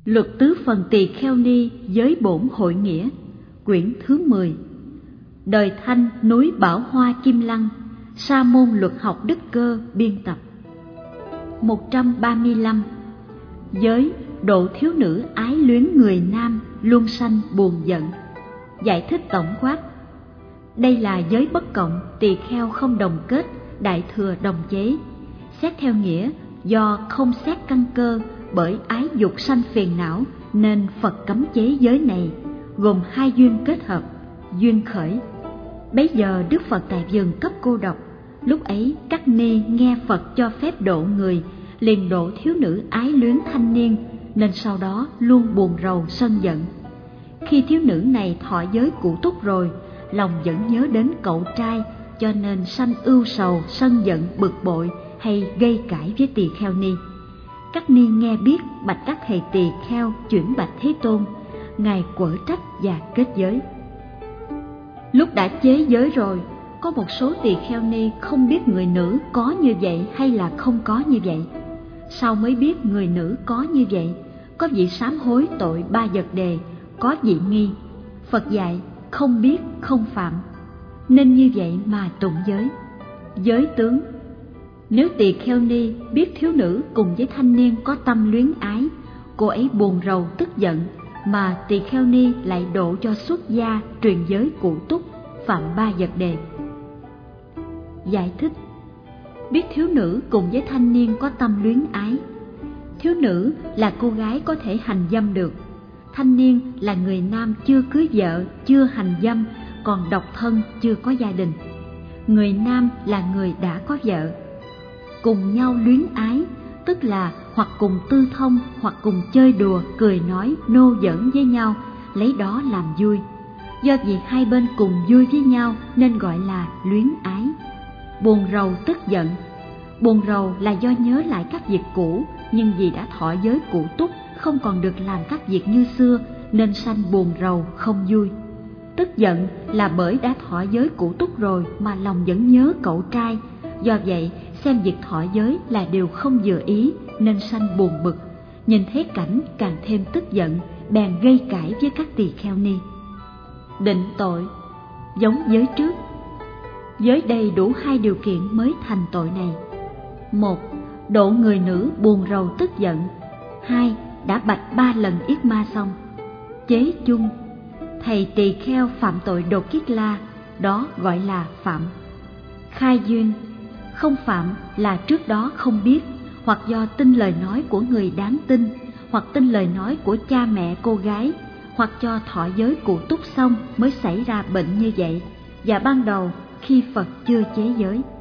Luật tứ phần tỳ kheo ni giới bổn hội nghĩa, quyển thứ 10. Đời Thanh, núi Bảo Hoa Kim Lăng, Sa môn luật học Đức Cơ biên tập. 135. Giới độ thiếu nữ ái luyến người nam, luôn sanh buồn giận. Giải thích tổng quát. Đây là giới bất cộng, tỳ kheo không đồng kết, đại thừa đồng chế. Xét theo nghĩa, do không xét căn cơ, bởi ái dục sanh phiền não, nên Phật cấm chế giới này, gồm hai duyên kết hợp. Duyên khởi. Bấy giờ Đức Phật tại vườn cấp cô độc. Lúc ấy các ni nghe Phật cho phép độ người, liền độ thiếu nữ ái luyến thanh niên, nên sau đó luôn buồn rầu sân giận. Khi thiếu nữ này thọ giới cụ túc rồi, lòng vẫn nhớ đến cậu trai, cho nên sanh ưu sầu, sân giận, bực bội hay gây cãi với tỳ kheo ni. Các ni nghe biết, bạch các thầy tỳ kheo chuyển bạch Thế Tôn. Ngài quở trách và kết giới. Lúc đã chế giới rồi, có một số tỳ kheo ni không biết người nữ có như vậy hay là không có như vậy. Sau mới biết người nữ có như vậy, có vị sám hối tội 3 vật đề, có vị nghi. Phật dạy không biết không phạm, nên như vậy mà tụng giới. Giới tướng. Nếu tỳ kheo ni biết thiếu nữ cùng với thanh niên có tâm luyến ái, cô ấy buồn rầu tức giận, mà tỳ kheo ni lại độ cho xuất gia truyền giới cụ túc, phạm 3 vật đề. Giải thích. Biết thiếu nữ cùng với thanh niên có tâm luyến ái. Thiếu nữ là cô gái có thể hành dâm được, thanh niên là người nam chưa cưới vợ, chưa hành dâm, còn độc thân chưa có gia đình. Người nam là người đã có vợ. Cùng nhau luyến ái, tức là hoặc cùng tư thông, hoặc cùng chơi đùa, cười nói, nô giỡn với nhau, lấy đó làm vui. Do vì hai bên cùng vui với nhau nên gọi là luyến ái. Buồn rầu tức giận. Buồn rầu là do nhớ lại các việc cũ, nhưng vì đã thọ giới cụ túc, không còn được làm các việc như xưa, nên sanh buồn rầu không vui. Tức giận là bởi đã thọ giới cụ túc rồi mà lòng vẫn nhớ cậu trai. Do vậy, xem việc thọ giới là điều không vừa ý, nên sanh buồn bực. Nhìn thấy cảnh càng thêm tức giận, bèn gây cãi với các tỳ kheo ni. Định tội. Giống giới trước. Giới đầy đủ 2 điều kiện mới thành tội này. 1. Độ người nữ buồn rầu tức giận. 2. Đã bạch 3 lần yết ma xong. Chế chung. Thầy tỳ kheo phạm tội đột kiết la, đó gọi là phạm. Khai duyên. Không phạm là trước đó không biết, hoặc do tin lời nói của người đáng tin, hoặc tin lời nói của cha mẹ cô gái, hoặc cho thọ giới cụ túc xong mới xảy ra bệnh như vậy, và ban đầu khi Phật chưa chế giới.